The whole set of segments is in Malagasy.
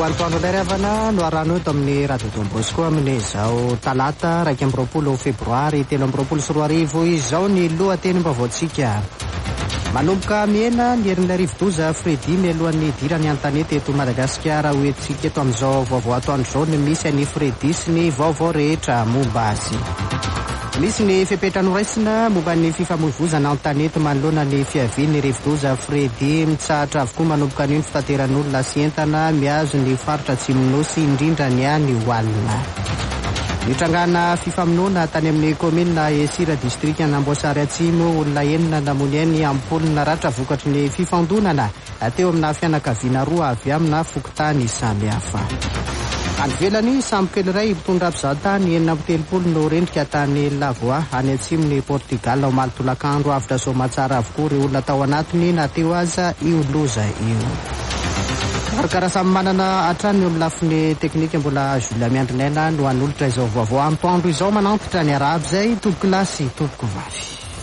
antoandro lerevana no arano eto amin'ny radio Don Bosco amin'ny izao talata 2 febroary 2023 izao ny lohateny-baovao-tsika. Manomboka miena ny herin'ilay rivo-doza Fredy mialohan'ny idirany an-tanety eto Madagasikara hoentsika eto amin'izao vaovao atoandro izao ny misy any Fredy sy ny vaovao rehetra momba azy. Misy ny fepetra noraisina momba ny fifamoivoizana an-tanety manoloana ny fiavian'ny rivo-doza Fredy mitsahatra avokoa manomboka ny fitateran'olona sy entana miazo ny faritra Atsimo-Nosy indrindra ny any ho alina. Nitrangana fifamonoana tany amin'ny komina Esira distrika Anamboasary Atsimo olona enina namony any ampolina ratra vokatry ny fifandonana teo amina fianakaviana roa avy amina fokontany samihafa. Any velany sambokely iray mitondra mpizahatany 730 no rendrika tany Lavoa any atsimony Portugal ao malitolakandro avitra somatsara avokoa ireo olona tao anatiny na teo aza io loza io. Karakara samy manana hatrany eo amin'ny lafiny teknika mbola Julia Miandrinena no hanolotra izao vaovao antoandro izao manantitra ny arahaba izay tompoko lahy sy tompoko vavy.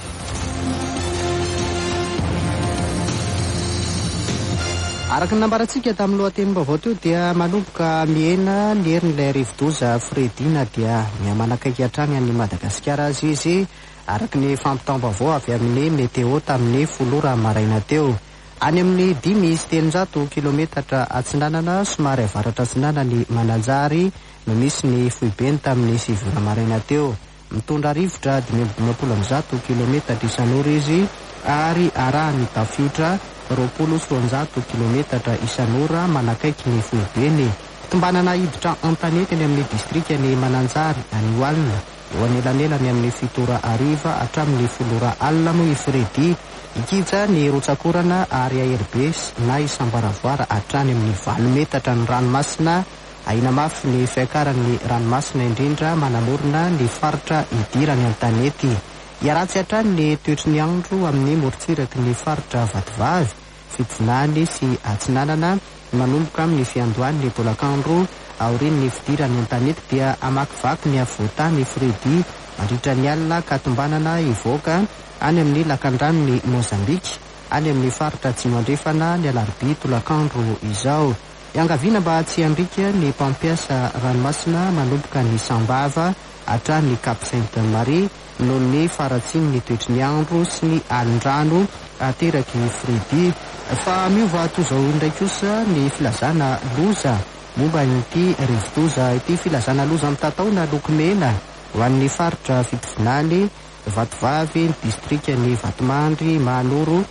Araka nambarantsika tamin'ny lohatenim-baovao teo dia manomboka miena ny herin'ilay rivo-doza Fredy dia miamanakaiky hatrany any Madagasikara azy izy araka ny fampitam-baovao avy amin'ny meteo tamin'ny 10 maraina teo. Any amin'ny 500 kilometatra atsinanana somary avaratra atsinanany Mananjary no misy ny foibeny tamin'ny 7 maraina teo. Mitondra rivotra 520 kilometatra isan'ora izy ary arahany tafiotra 20 kilometatra isan'ora manakaiky ny foibeny. Tombanana hiditra an-tanety any amin'ny distrikany Mananjary any Oalina eo anelanelany amin'ny 7 ariva hatramin'ny 10 alina moa i Fredy. Ikitsa ny rotsakorana ary ARB na isambaravoara hatrany amin'ny 4 metatra ny ranomasina. Aina mafy ny fiakaran'ny ranomasina indrindra manamorona ny faritra idirany an-tanety. Iaratsy hatrany ny toetry ny andro amin'ny morotsiraky ny faritra Vatovavy, Fitonany sy Atsinanana manomboka amin'ny fiandohan'ny bolakandro aorian'ny fidirany an-tanety dia amakivaky ny avoatany Fredy mandritra ny alina ka tombanana ivoaka any amin'ny lakandranony Mozambika any amin'ny faritra Atsimo andrefana ny alarobia tolakandro izao. Iangaviana mba tsy andrika ny mpampiasa ranomasina manomboka ny Sambava hatrany Cap Sainte-Marie noho ny faratsiny ny toetry ny andro sy ny alin-drano ateraky Fredy. Fa miova toizao indray kosa ny filazana loza momba ity rivo-doza ity. Filazana loza mitataona loko mena ho an'ny faritra Fitovinany, Vatovavy, ny distrikany Vatomandry, Manoro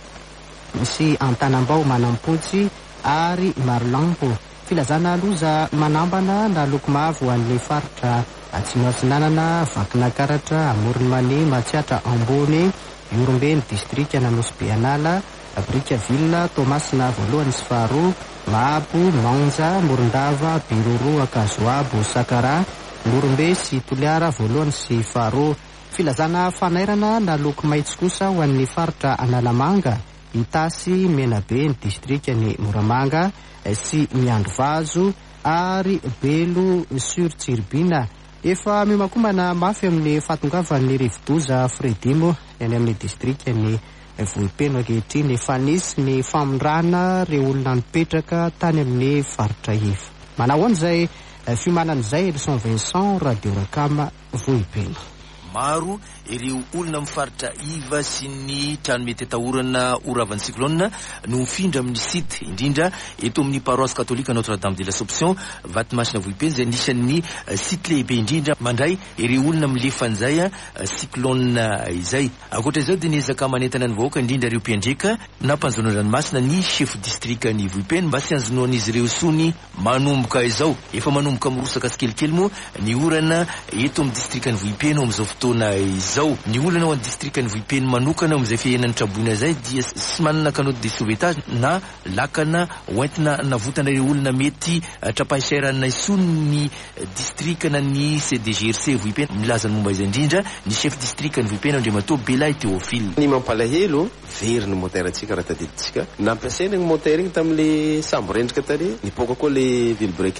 sy Antanambao, Manampontsy ary Marilampo. Filazana loza manambana na loko mavo an'ny faritra Atsimo Atsinanana, Vakinakaratra, Amoronmany, Matsiatra, Ambony, Iorombe, ny distrikana Nosy Beanala, Brikaville, Tomasina voalohany sy faharoa, Mahabo, Manja, Morondava, Biroro, Akazoabo, Sakara, Morombe sy Toliara voalohany sy faharoa. Filazana fanairana na loko maitso kosa ho an'ny faritra Analamanga, Itasy, Menabe, ny distrikany Moramanga sy Miandrovazo ary Belo sur Tsirbina. Efa mimakomana mafy amin'ny fahatongavan'ny rivo-doza Fredy moa any amin'ny distrikany Vohipeno ankehitriny efa nisy ny famondrana ireo olona mipetraka tany amin'ny faritra Iva. Manahoana izay fiomanan'izay Elson Vincent, Radio Rakama, Vohipeno. Maro ireo olona mifaritra Iva sy ny trano mety atahorana oravan'ny cyclone no mifindra amin'ny site indrindra eto amin'ny paroisse catholique Notre-Dame de l'Assomption Vatomasina Vohipeno izay anisan'ny site lehibe indrindra mandray ireo olona milefan'izay cyclone izay. Ankoatra izao dia niezaka manentana ny vahoaka indrindra ireo mpiandreka na mpanjono ranomasina ny chef district ny Vohipeno mba sy anjonoan'izy ireo sony manomboka izao. Efa manomboka mirosaka tsikelikely moa ny orana eto amin'ny district ny Vohipeno amin'izao fotoana izao. Ny olana ao amin'ny district ny Vohipeno manokana amin'izay fiainan'ny traboina izay dia sy manana canote de sauvetage na lakana hoentina navotana ireo olona mety trapahiserana isony ny district na ny CDGRC Vohipeno. Milaza ny momba izay indrindra ny chef district ny Vohipeno Andriamato Belay Théophile. Ny mampalahelo very ny motera antsika raha tadiditsika nampiasaina ny motera igny tamin'le sambo rendrika tary nipoaka koa le vilebreak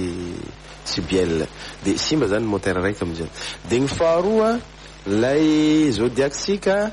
sy bielle de simba zany motera raiky amizay. De ny faharoa lay zodiac sika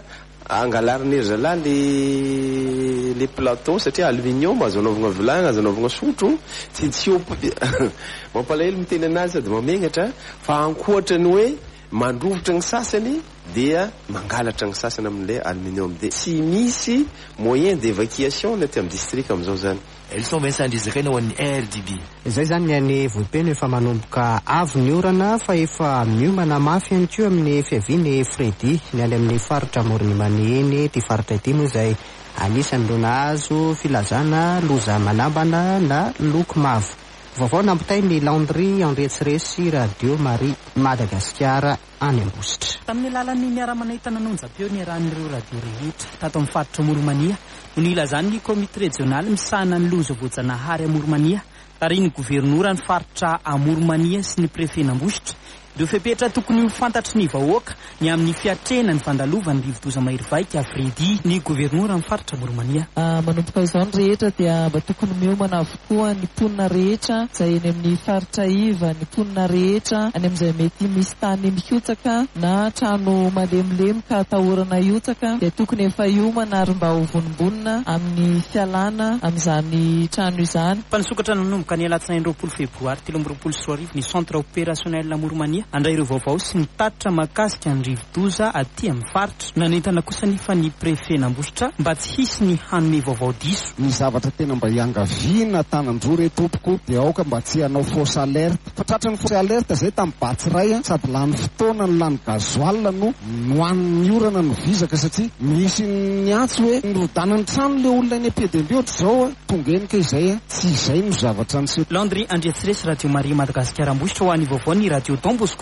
angalariny zalahy le platon satria aluminium azo anaovagna vilagna azo anaovagna sotro tsy mampalahelo miteny anazy sady mamenatra fa ankoatra ny hoe mandrovotra ny sasany dia mangalatra ny sasany amin'ilay aluminium dia tsy misy moyen d'évacuation naty amin'ny district amin'izao zany. Elson Vincent Dizakaina ho an'ny RDB. Izay zany any vohipeno efa manomboka avy ny orana fa efa miomana mafy ihany koa amin'ny fiaviany Fredy ny any amin'ny faritra Moronimanieny ty faritra ity moa izay anisany lona azo filazana loza manambana na loko mavo. Vaovao nampitay ny Landry Andrietsiretsy Radio Marie Madagasikara any Ambositra. Tamin'ny lalan'ny miara-manay tananonja-peo ny ran'ireo radio rehetra tato amin'ny faritra Moronimania no nilazany ny komite régionaly misahana ny loza voajanahary a Moronimania tary ny gouvernoura ny faritra a Moronimania sy ny prefet n'Ambositra ireo fepetra tokony ho fantatry ny vahoaka ny amin'ny fiatrena ny vandalovany rivodoza Mahery-Vaika Fredy ny gouvernoura ny faritra Moronimania. Manomboka izao ny rehetra dia mba tokony miomana avokoa ny mponina rehetra izay eny amin'ny faritra iva, ny mponina rehetra any amin'izay mety misy tany mihotsaka na trano malemilemy ka atahorana hiotsaka dia tokony efa iomana ary mba ho vonimbonina amin'ny fialana amin'izany trano izany. Mpanisokatra nanomboka ny alatsinainy 20 febroary 2024 ny centre opérationnel na Moronimania andray ireo vaovao sy mitatra makasika ny rivodoza aty amin'ny faritra. Nanentana kosa nefa ny prefet n'Ambositra mba tsy hisy ny hanome vaovao diso. Ny zavatra tena mba iangaviana tanandro re tompoko dia aoka mba tsy hanao fausse alerte fa tratra ny fausse alerte zay tamin'ny Batsiray sady lany fotoana ny lany gazoal no nohan'ny orana no vizaka satria misy ny antso hoe nirodanany trano le olona any ampedembeo zao tongenika izay tsy izay no zavatra ny Landry Andrietsiretsy Radio Marie Madagasikara Ambositra ho an'ny vaovao ny Radio Don Bosco.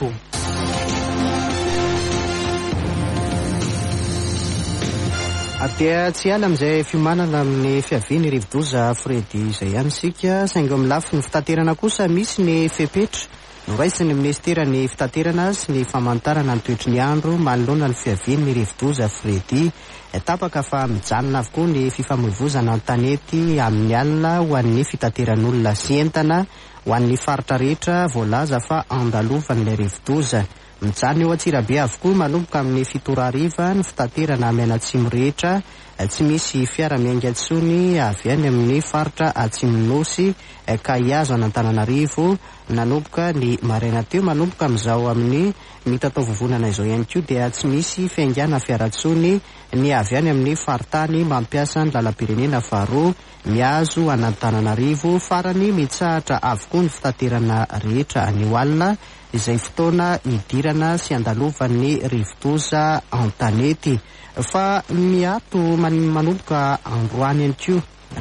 Dia tsy ala amin'izay fiomanana amin'ny fiaviany rivodoza Fredy izay ihany sika saingo amin'ny lafiny fitaterana kosa misy ny fepetra noraisiny ministera ny fitaterana sy ny famantarana ny toetry ny andro manoloana ny fiaviany rivodoza Fredy tapaka fa mijanona avokoa ny fifamoivoizana an-tanety amin'ny alina ho an'ny fitateran'olona sy entana ho an'ny faritra rehetra voalaza fa andalovan'ilay rivodoza. Mijany eo Antsirabe avokoa manomboka amin'ny 7 ariva ny fitaterana mianatsimo rehetra tsy misy fiara miaingatsony avy any amin'ny faritra Atsimonosy ka hiazo an'Antananarivo nanomboka ny maraina teo manomboka amin'izao amin'ny mitatao vovonana izao ihany koa dia tsy misy fiaingana fiaratsony ny avy any amin'ny faritany mampiasa ny lalam-pirenena faharoa miazo an'Antananarivo farany mitsahatra avokoa ny fitaterana rehetra anio alina izay fotoana idirana sy andalovan'ny rivodoza an-tanety fa miato manomboka androany ihany koa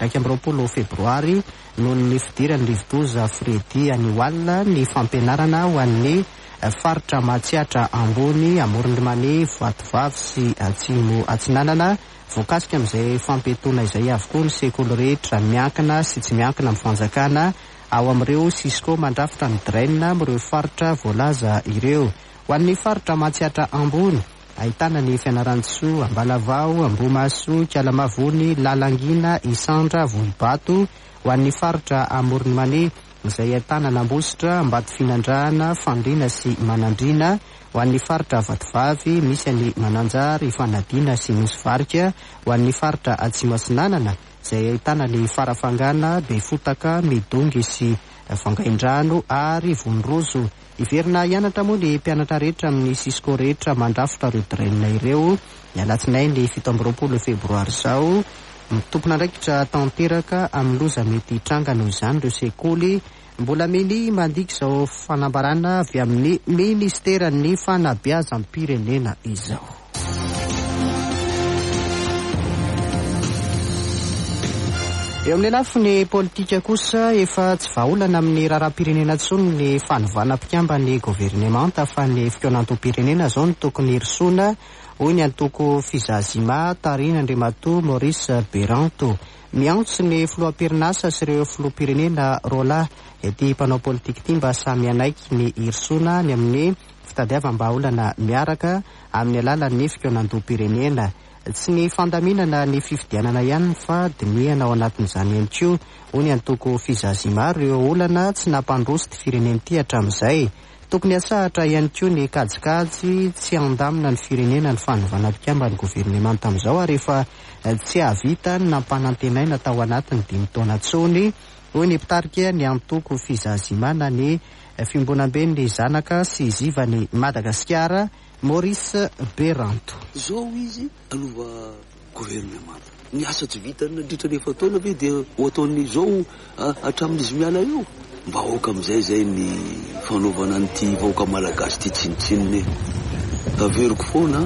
20 febroary noho ny fidiran'ny rivodoza Fredy anio alina ny fampianarana ho an'ny faritra Matsiatra ambony Moronimany Vatovavy sy Atsimo Atsinanana voakasika amin'izay fampetona izay avokoa ny sekoly rehetra miankina sy tsy miankina amin'ny fanjakana ao amin'ireo Cisco mandrafitra ny draina amin'ireo faritra voalaza ireo. Ho an'ny faritra Matsiatra ambony ahitana ny Fianarantsoa, Ambalavao, Ambomaso, Kalamavony, Lalangina, Isandra, Vohibato. Ho an'ny faritra Moronimany izay ahitana Nambositra, Ambatofinandrahana, Fandriana sy Manandriana. Ho an'ny faritra Vatovavy misy any Mananjary, Fanadina sy Nosvarika. Ho an'ny faritra Atsimo Atsinanana izay ahitana ny Farafangana, Befotaka, Midongy sy Vangaindrano ary Vonrozo. Iverina hianatra moa ny mpianatra rehetra amin'ny Cisco rehetra mandrafitra ireo draina ireo ny alatsinainy 17 febroary izao. Tompon'andraikitra tanteraka amin'ny loza mety hitranga noho izany ireo sekoly mbola mily mandiky izao fanambarana avy amin'ny ministeran'ny fanabeazam-pirenena izao. Eo amin'ny lafiny politika kosa efa tsy vahaolana amin'ny raharam-pirenena intsony ny fanovana mpikambany gouvernemanta fa ny fikoanantom-pirenena izao no tokony hirosona hoy ny antoko Fizazima Tarina Andriamato Maurice Beranto. Miantso ny filoham-pirenasa sy ireo filoham-pirenena rola ety mpanao politika ity mba samy anaiky ny hirosona ny amin'ny fitadiavam-bahaolana miaraka amin'ny alalan'ny fikoanantom-pirenena. Tsy ny fandaminana ny fifidianana ihany fa dinihana ao anatin'izany ihany koa hoy ny antoko Fizazima ireo olana tsy nampandroso ty firenena ity hatramin'izay tokony asahatra ihany koa ny kajikajy tsy andamina ny firenena ny fanovana mpikamba ny governemanta tamin'izao ary efa tsy havita ny nampanantenaina tao anatiny 5 taona tsony hoy ny mpitarika ny antoko fizazimana ny fimbonamben'ny zanaka sy zivany Madagasikara Maurice Beranto. Zao izy alova governemanta ny asa tsy vitany nandritra nefa taona ve dia ho ataony zao hatramin'izy miala eo mba aoka amizay zay ny fanaovana an'ity vahoaka malagasy ty tsinitsininy taveriko foana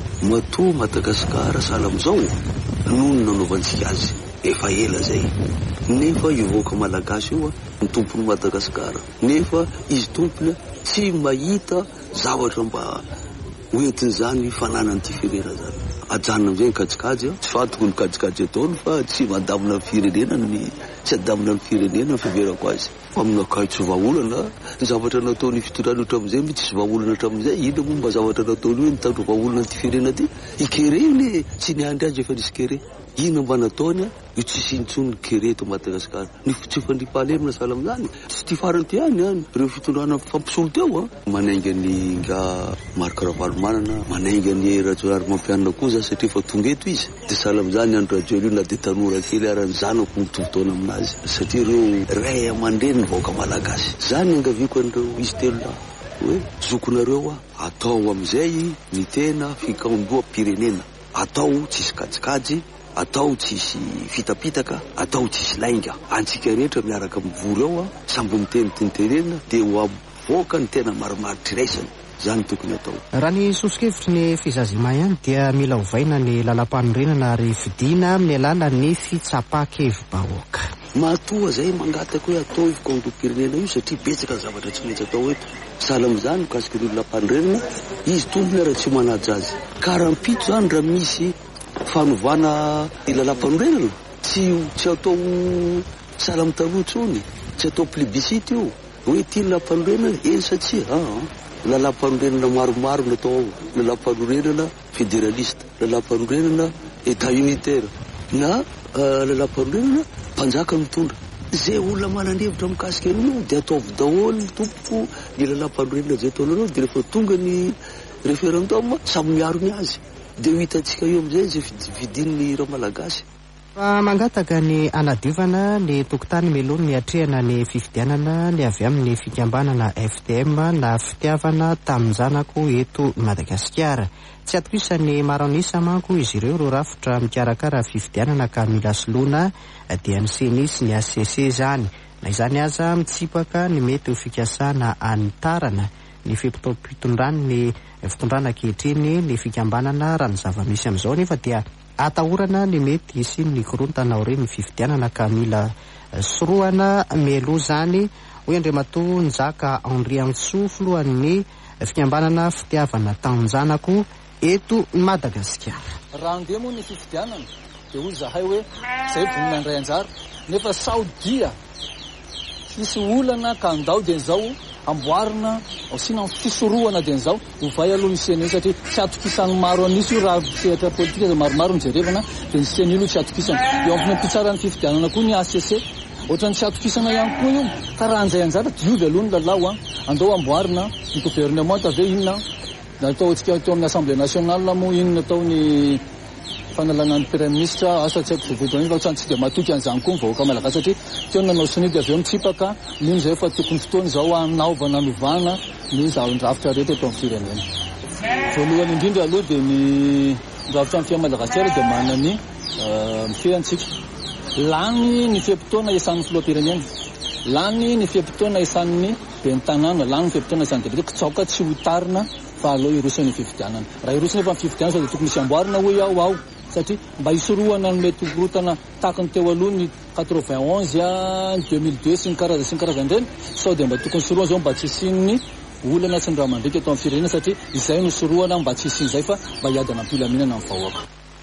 matoa Madagasikara sahala amizao noho ny nanaovantsika azy efa ela zay nefa io vahoaka malagasy io ny tompony Madagasikara nefa izy tompony tsy mahita zavatra mba hoentiny zany fananany ty firenena zany ajanona amizay ny kajikajy tsy fantoko ny kajikajy ataony fa tsy mandamina ny firenena tsy adamina ny firenena ny fiverako azy aminakay tsy vahaolana ny zavatra nataony fitondrany hatramizay mitsy tsy vahaolana hatramizay ino moa mba zavatra nataony hoe nitandro vahaolana ty firenena ty ikere ne tsy niandry azy efa nisy kere ino mba nataony io tsy sinitsony kere to Madagasikara ny tsy fandripahalemina sahala amizany tsy ty farany ty any reo fitondrana fampisolo teo manainga ny nga Marc Ravalomanana manainga ny Rajoelina Mampianina koa za satria fa tonga eto izy de sahala amizany andro Rajoelina na de tanora kely ary ny zanako mitovy taona aminazy satria reo ray aman-dreny ny vahoaka malagasy zany angaviko an'ireo izy telo la hoe zokonareo atao amizay ny tena fikamboam-pirenena atao tsisy kajikajy atao tsisy fitapitaka atao tsisy lainga antsika rehetra miaraka mivory ao sambo miteny tentenena de ho avoaka ny tena marimaritra iraisany zany tokony atao. Raha ny sosikevitry ny fizazima ihany dia mila hovaina ny lalam-panorenana ary fidina amin'ny alalan'ny fitsapakevim-bahoaka. Matoa zay mangataka hoe atao fikamboam-pirenena io satria betsaka ny zavatra tsy maintsy atao eto sahala amizany mikasika ny lalam-panorenana izy tompony raha tsy manaja azy karampito zany raha misy fanovana lalam-panorenana tsy atao sahala amin'ny taloha tsony tsy atao plébiscite io hoe ty lalam-panorenana eny satria lalam-panorenana maromaro natao ao lalam-panorenana fédéraliste lalam-panorenana état unitaire na lalam-panorenana mpanjaka mitondra zay olona mananevitra mikasika an'io de ataovy daholo ny tompoko ny lalam-panorenana zay ataonareo de rehefa tonga ny référendum samy miaro ny azy de ho hitantsika eo amizay zay vidin'ny raha malagasy. Mangataka ny anadiovana ny tokotany melony ny atrehana ny fifidianana ny avy amin'ny fikambanana FDM na fitiavana tamin'ny zanako eto Madagasikara. Tsy atokisany maranisa manko izy ireo rafitra mikarakara fifidianana ka mila soloana dia ny senisy ny ACC zany na izany aza mitsipaka ny mety ho fikasana anitarana ny fitondrany ny fitondrana ankehitriny ny fikambanana raha ny zava-misy amin'izao nefa dia atahorana ny mety sy ny korontana ao reny ny fifidianana ka mila soroana melo zany hoy Andriamatoa Nzaka Henri Antsoa filohan'ny fikambanana fitiavana tanjanako eto Madagasikara. Raha andeha moa ny fifidianana dia hoy zahay hoe zay vonina ndray anjara nefa saodia hisy olana ka andao dia nizao amboarina osina fisoroana dia nizao hovay aloha ny seny satria tsy atokisany maro anisy io raha sehatra politika maromaro mijerevana dia ny seny io tsy atokisana eo amin'ny mpitsarany fifidianana koa ny ACC ohatrany tsy atokisana ihany koa io ka raha anjay anjara diovy aloha ny lalao andao amboarina ny gouvernement ave inona natao tsika teo amin'ny assemblée nationale moa inona atao ny fanalana ny premier ministre asa tsy haiko vovotoany fa tsy dia matoky an'izany koa ny vahoaka malagasy satria teo nanao sinidy avy eo mitsipaka ino zay fa tokony fotoana izao anaova nanovana ny zavin-drafitra rehetra eto amin'ny firenena. Voalohany indrindra aloha dia ny rafitra amin'ny Madagasikara dia manany mifehantsika lany ny fiam-potoana isan'ny filoham-pirenena lany ny fiam-potoana isan'ny ben'ny tanàna lany ny fiam-potoana isan'ny député kitsaoka tsy ho tarina fa aleo irosany fifidianana raha irosany efa fifidianana sao dia tokony isy amboarina hoe ao satria mba isorohana ny mety korotana takany teo aloha ny 91 2002 sy ny karazan-dreny sao dia mba tokony sorohana zao mba tsy isin'ny olana sy ny raha mandrika eto amin'ny firenena satria izay no sorohana mba tsy isin'izay fa mba hiadana ampilaminana amin'ny vahoaka.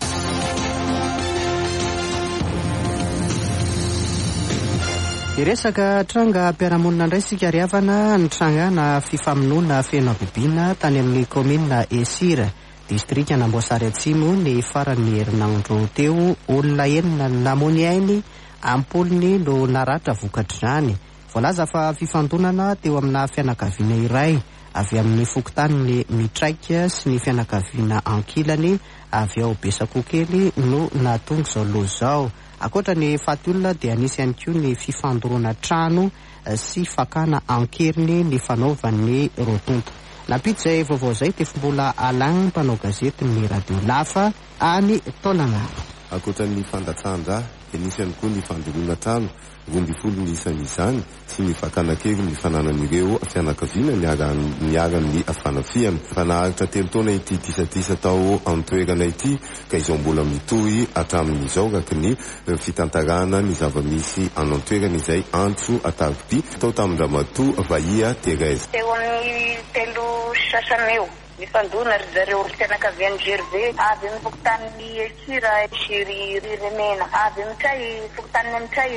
Iresaka tranga mpiaramonina indray sika riavana ny trangana fifamonoana feno abibiana tany amin'ny komina Esira distrika Namboasary Atsimo ny faran'ny herinandro teo olona enina namony ainy ampolony no naratra vokatr'izany voalaza fa fifandonana teo amina fianakaviana iray avy amin'ny fokontany mitraika sy ny fianakaviana ankilany avy ao Besakokely no natonga zao loha zao. Akoatra ny faty olona dia anisy ihany koa ny fifandoroana trano sy fakana ankeriny ny fanaovan'ny rotonta. Napita zay vaovao zay Tefombola Alain, mpanao gazety ny Radio Lafa any Taolagna. Akoatra ny fandatsahana dia nisy ihany koa ny fandoroana trano 12 ny isan'izany sy ny fakana kely ny fananan'ireo fianakaviana niaran'ny fanafiana. Fanahitra 3 taona ity tisatisa tao antoerana ity ka izao mbola mitohy hatramin'izao raky ny fitantarana ny zava-misy anantoerana izay antso ataroby tao tamin-Ramatoa Vahia Thérèse. Teo amin'ny 3 sasany eo mifandona ry zareo fianakavian'ny Gervais avy amin'ny fokontany Esira Shiri Remena avy mitray fokontany mitray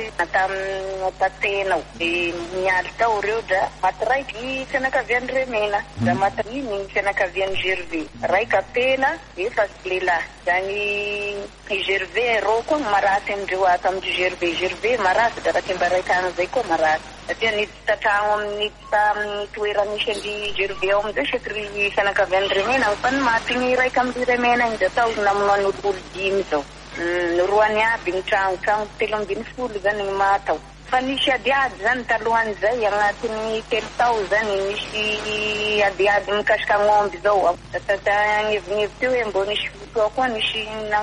natatenao mialy tao reo dra maty raiky fianakavian'ny Remena dra maty ny fianakavian'ny Gervais raika pena efa lehilahy zany Gervais ro koa maraty amindreo ata amin'ny Gervais maraty dra raha raikana zay koa maraty satria nitatragno amin'ny toerana misy an'ny Gervais ao amizay setry fianakavian'ny Remena fa maty ny raika amin'ny Remena iny da tao namonoan'olo 5 zao roany aby ny tragno 320 zany ny matao fa nisy adiady zany talohan'izay agnatin'ny 3 tao zany nisy adiady mikasika ng'omby zao tagnevinevy teo hoe mbo nisy fotoa koa nisy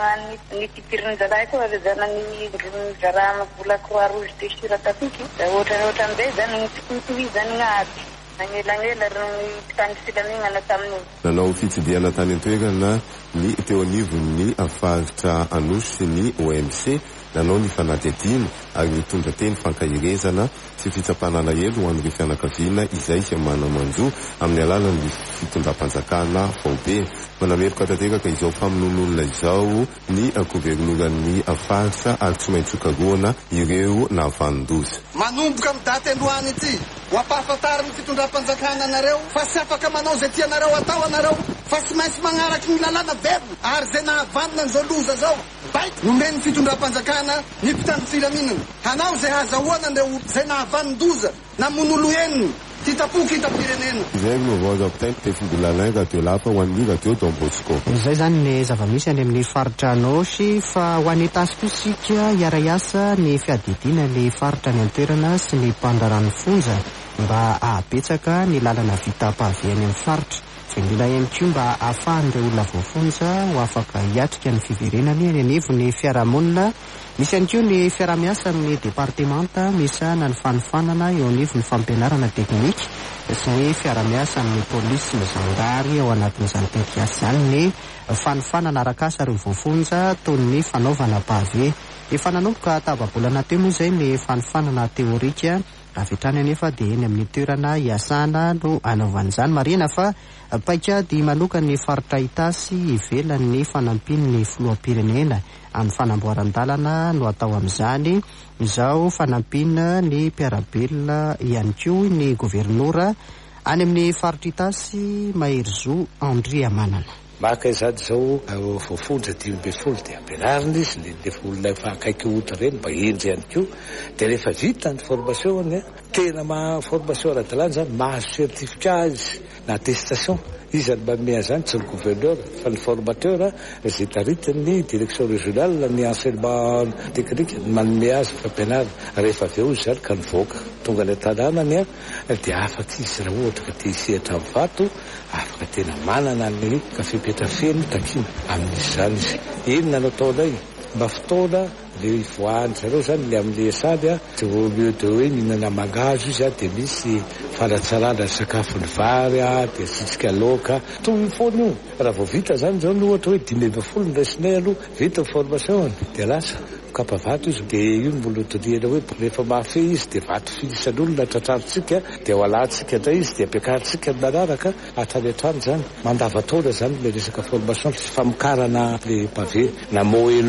nitipiriny zalahy koa zanany zarana vola Croix Rouge de Sira Tapiky da ohatran'izay zany nititohy zany gn'ady nagnelagela ny tany filaminana tamin'io. Nanao fitsidiana tany an-toerana ny teo anivon'ny faritra Anosy sy ny OMC nanao ny fanadihadiana ary nitondra teny fankahirezana sy fitsapanana elo ho an'ireo fianakaviana izay sy manamanjo amin'ny alalan'ny fitondram-panjakana Faobe. Manameloka tanteraka izao famonon'olona izao ny governoran'ny faritra ary tsy maintsy karoana ireo navandoza. Manomboka amin'ny daty androany ity ho ampahafantariny fitondram-panjakana anareo fa sy afaka manao zay tianareo atao anareo fa sy maintsy magnaraky ny lalàna verina ary zay nahavanina an'izao loza zao baiko nomeny fitondram-panjakana ny mpitandro filaminana hanao zay hazahoana andreo zay nahavandoza namon'olo eniny titapoky hitapirenena. Izay no vaovao apitainy Tefombola Alain Radio Lafa ho an'ny Radio Don Bosco. Izay zany ny zava-misy any amin'ny faritra Anosy fa ho an'ny tasy kosika iara-iasa ny fiadidiana ny faritra ny antoerana sy ny mpandrarano fonja mba ahapetsaka ny lalana vita paviany amin'ny faritra. Indrindra ihany koa mba ahafahan'ireo olona voafonja ho afaka hiatrika ny fiverenany any anivon'ny fiarahamonina. Misy ihany koa ny fiaramiasa amin'ny departemanta misahana ny fanofanana eo anivon'ny fampianarana teknika sy ny fiaramiasa amin'ny polisy sy ny zandary ao anatin'izany tekiasa izany ny fanofanana arakasa ireo voafonja toy ny fanaovana pave. Efa nanomboka tababolana teo moa izay ny fanofanana teorika avy anefa dia eny amin'ny toerana iasana no anaovan'izany. Marina fa paikady manokana ny faritra Itasy ivelan'ny fanampin'ny filoham-pirenena amin'ny fanamboaran-dalana no atao amin'izany. Izao fanampina ny mpiarabelona ihany koa ny governora any amin'ny faritra Itasy Mahery Andry Amanana. Maka izany zao voafonja 5 dia ampianarina izy le olona efa akaiky ohatra reny mba endry ihany koa dia rehefa vita ny formation tena formation ara-dalàna zany mahazo certificat izy na attestation izy mba mea zany tsy ny gouverneur fa ny formateur zay taritiny direction régionale ny enseignement technique manome azy fampianarana rehefa avy eo izy zany ka nivoaka tonga ny tanànany dia afaka izy raha ohatra ka tia hisehatra amin'ny vato afaka tena manana ny kafepetrafeny takina amin'izy zany izy inona no ataonay mba fotoana le voany zareo zany le amin'ny asady tsy au lieu de hoe mihinana mangazo izy dia misy fanatsarana sakafony vary dia sitsika laoka toy foana io raha vao vita zany zao no ohatra hoe 5 ny raisinay aloha vita ny formation dia lasa kapa vato izy dia io mbola doriana hoe rehefa mafe izy dia vato filisan'olona tratrarotsika dia ho alantsika indray izy dia ampiakarintsika ny manaraka hatrany an-trano zany mandavataona zany le resaka formation sy famokarana le pavé na moelon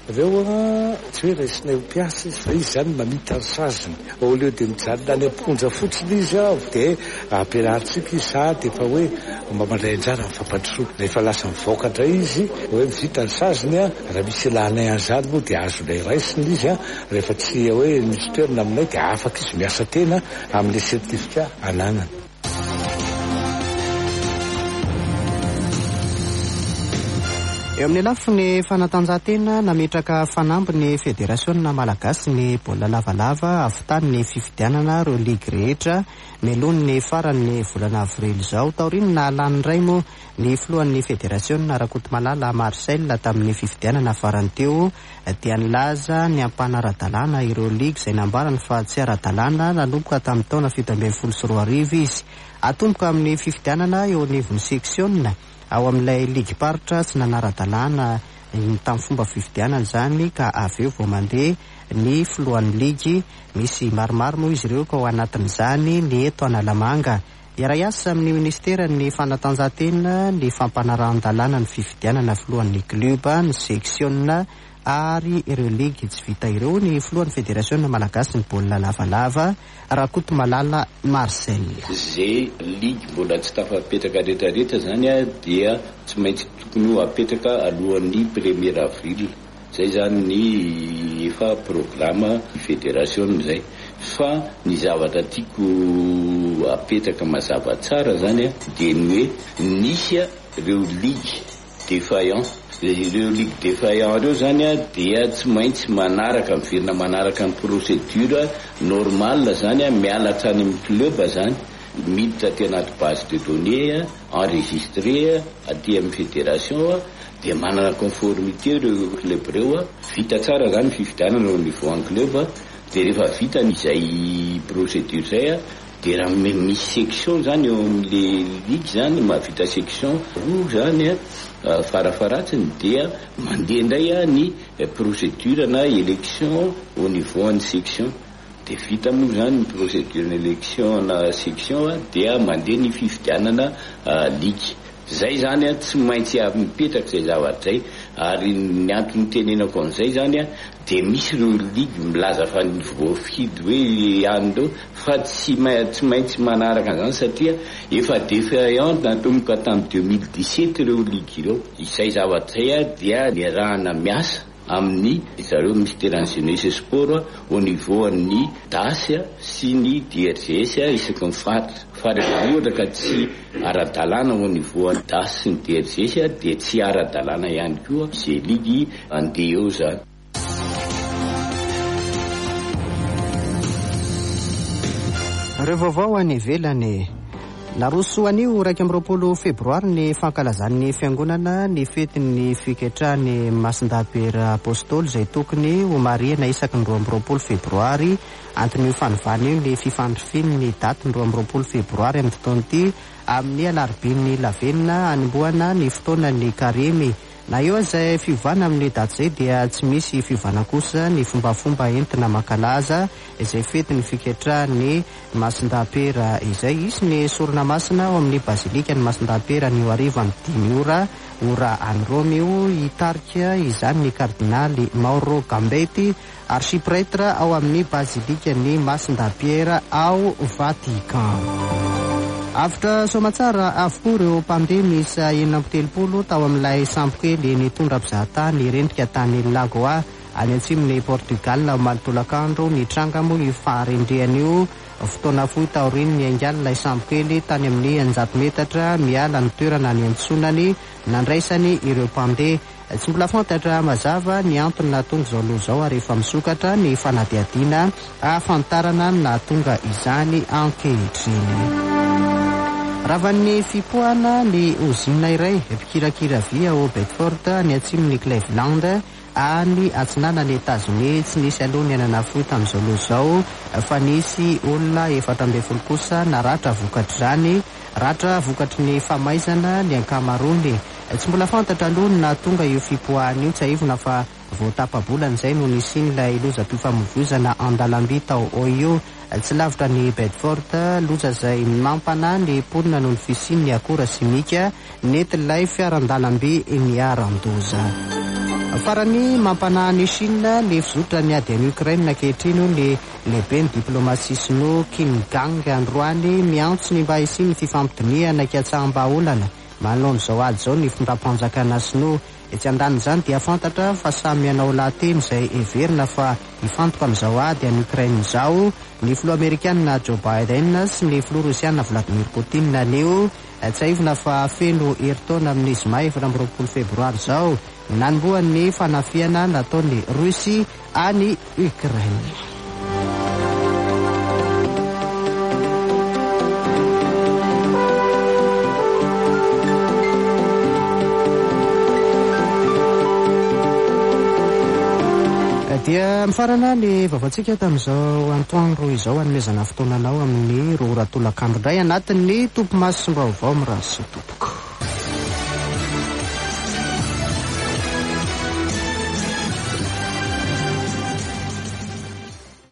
reo tsy hoe raisinay mpiasa fa izy zany mamita ny saziny ao leo de mijanona any amponja fotsiny izy de ampiarahantsika izy de efa hoe mba mandray anjara mifampandrosoa rehefa lasa mivoaka indray izy hoe mivita ny saziny raha misy lanay an'izany moa de azonay raisiny izy rehefa tsy hoe misy toerana aminay de afaka izy miasa tena amin'le sertifika ananany. Eo amin'ny lafiny fanatanjahantena nametraka fanamby ny federasiona malagasy ny baolina lavalava avitany ny fifidianana reo ligy rehetra melony ny farany volana avrily izao. Taoriana lany iray moa ny filohan'ny federasiona Rakotomalala Marcel tamin'ny fifidianana farany teo dia nilaza ny ampanaradalàna ireo ligy izay nambarany fa tsy aradalàna nanomboka tamin'ny taona 2024 izy. Atomboka amin'ny fifidianana eo anivon'ny seksiona ao amin'ilay ligy paritra tsy nanara-dalàna tamin'ny fomba fifidianana izany ka avy eo vao mandeha ny filohan'ny ligy. Misy maromaro moa izy ireo ka ao anatin'izany ny eto Analamanga. Iara-iasa amin'ny ministeran'ny fanatanjahantena ny fampanaran-dalàna ny fifidianana filohan'ny kluba ny seksiona ary ireo ligy tsy vita ireo ny filohan'ny federasiona malagasy ny baolina lavalava Rakotomalala Marcel. Zay ligy mbola tsy tafapetraka rehetrarehetra zany dia tsy maintsy tokony ho apetraka alohan'ny 1er avril. Zay zany ny efa programa federasiona zay. Fa ny zavatra tiako apetraka mazava tsara zany dia ny hoe nisy ireo ligy défaillant. Ireo ligue défaillant reo zany dia tsy maintsy manaraka miverina manaraka ny procédure normale zany miala hatrany amin'ny club zany miditra aty anaty base de données enregistré aty amin'ny fédération dia manana conformité reo club reo vita tsara zany fifidianana au niveau en club dia rehefa vita n'izay procédure zay dia raha misy section zany eo amin'le ligue zany mahavita section roa zany farafaratsiny dia mandeha indray ny procédure na élection au niveau ny section dia vita moa zany ny procédure ny élection na section dia mandeha ny fifidianana ligue. Zay zany tsy maintsy mipetraka zay zavatra zay ary ny antony tenenako an'izay zany dia misy ireo ligue milaza fa ny voafidy hoe andro fa tsy maintsy manaraka an'izany satria efa défaillant natomboka tamin'ny 2017 ireo ligue ireo. Izay zavatra zay dia niarahana miasa amin'ny zareo ministère jeunesse sport au niveau ny DAS sy ny DRGS isaky ny fa rehefa ohatra ka tsy ara-dalàna au niveau ny DAS sy ny DRGS dia tsy ara-dalàna ihany koa izay ligy andeha eo zany. Ireo vaovao any ivelany. Naroso anio 2 febroary ny fankalazan'ny fiangonana ny fetin'ny fiketrahany Masindapera Apôstôly izay tokony ho marihana isaky ny 2 febroary. Antony fanovana io ny fifandrifiny ny daty ny 2 febroary amin'ny fotoana ity amin'ny alarobiny lavenina anombohana ny fotoanan'ny karemy. Na eo izay fiovana amin'ny daty izay dia tsy misy fiovana kosa ny fombafomba entina makalaza izay fety ny fiketrahany Masindapera izay. Izy ny sorona masina ao amin'ny bazilika ny Masindapera ny arivo amin'ny 10 ora any Rome io hitarika izany ny kardinaly Mauro Gambeti archiprêtre ao amin'ny bazilika ny Masindapera ao Vatican. After somatsara avokoa ireo mpandeha miisa 70 tao amin'ilay sambokely nitondra mpizahatany rendrika tany Lagoa any atsimon'ny Portugal malotolakandro nitranga moa io faharendrehany io fotoana fohy taoriny ny aingalilay sambokely tany amin'ny 100 metatra miala ny toerana ny antsonany nandraisany ireo mpandeha. Tsy mbola fantatra mazava ny antony nahatonga izao loha izao ary efa misokatra ny fanadihadiana ahafantarana nahatonga izany ankehitriny. Ravan'ny fipohana ny ozina iray mpikirakira vy ao Bedford ny atsimon'ny Cleveland any atsinanany Etazonia tsy nisy aloha ny ananafohy tamin'izao loha izao fa nisy olona 70 kosa naratra vokatra izany, ratra vokatry ny famaizana ny ankamaroany. Tsy mbola fantatra aloha ny nahatonga io fipoahana io, tsy aivona fa vao tapa-bolana izay no nisian'ilay lozam-pifamoivoizana an-dalamby tao Ohio tsy lavitra ny Bedford, loza izay mampana ny mponina noho ny fisian'ny akora simika nentin'ilay fiaran-dalamby niaran-doza. farany mampanahy ny Chine ny fizotra ny ady any Ukraine ankehitriny ny lehibe ny diplomasia sinoa Kim Gang androany miantsony mba hisiny fifampidiniana ankatsaham-baolana manoloan'izao ady zao ny findram-panjakana sinoa etsy andaniny zany dia fantatra fa samy manao lahateny izay everina fa hifantoka amin'izao ady any Ukraine izao ny filoha Amerikanina Joe Biden sy ny filoha Rosiana Vladimir Poutine anio tsy aivina fa feno heritaona amin'ny zoma 20 febroary zao nanomboan'ny fanafiana nataon'ny Rusia any Ukraine. Dia mifarana ny vavantsika tamin'izao antoandro izao anomezana fotoananao amin'ny roa ratolakandro indray anatin'ny tompo maso sy mbaovao mirazy tompoko.